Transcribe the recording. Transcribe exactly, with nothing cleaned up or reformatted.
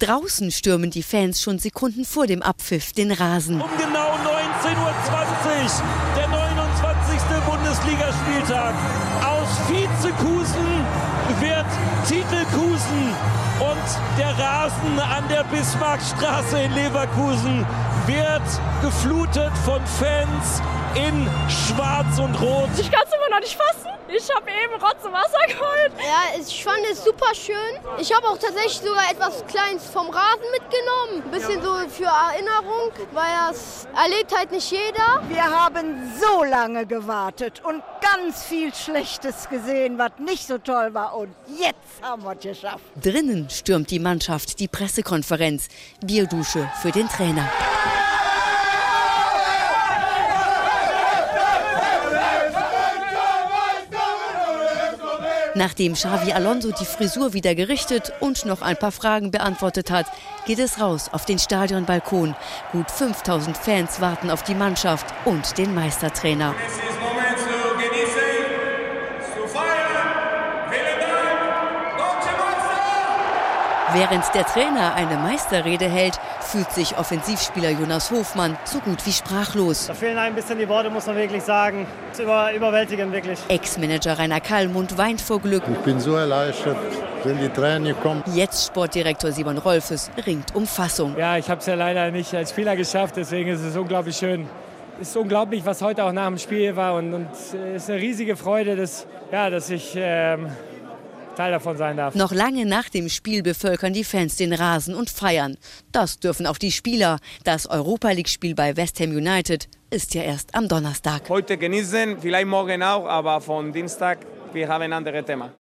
Draußen stürmen die Fans schon Sekunden vor dem Abpfiff den Rasen. Um genau neunzehn Uhr zwanzig, der neunundzwanzigste Bundesligaspieltag. Aus Vizekusen wird Titelkusen und der Rasen an der Bismarckstraße in Leverkusen wird geflutet von Fans in Schwarz und Rot. Ich kann es immer noch nicht fassen. Ich habe eben Rotz und Wasser geholt. Ja, ich fand es super schön. Ich habe auch tatsächlich sogar etwas Kleines vom Rasen mitgenommen. Ein bisschen so für Erinnerung, weil das erlebt halt nicht jeder. Wir haben so lange gewartet und ganz viel Schlechtes gesehen, was nicht so toll war. Und jetzt haben wir es geschafft. Drinnen stürmt die Mannschaft die Pressekonferenz. Bierdusche für den Trainer. Nachdem Xavi Alonso die Frisur wieder gerichtet und noch ein paar Fragen beantwortet hat, geht es raus auf den Stadionbalkon. Gut fünftausend Fans warten auf die Mannschaft und den Meistertrainer. Es ist Moment zu genießen, zu feiern. Vielen Dank, Deutsche Meister! Während der Trainer eine Meisterrede hält, fühlt sich Offensivspieler Jonas Hofmann so gut wie sprachlos. Da fehlen ein bisschen die Worte, muss man wirklich sagen. Das ist über, überwältigend, wirklich. Ex-Manager Rainer Kallmund weint vor Glück. Ich bin so erleichtert, wenn die Tränen gekommen. Jetzt Sportdirektor Simon Rolfes ringt um Fassung. Ja, ich habe es ja leider nicht als Spieler geschafft, deswegen ist es unglaublich schön. Es ist unglaublich, was heute auch nach dem Spiel war und, und es ist eine riesige Freude, dass, ja, dass ich ähm, Teil davon sein darf. Noch lange nach dem Spiel bevölkern die Fans den Rasen und feiern. Das dürfen auch die Spieler. Das Europa-League-Spiel bei West Ham United ist ja erst am Donnerstag. Heute genießen, vielleicht morgen auch, aber von Dienstag, wir haben andere Themen.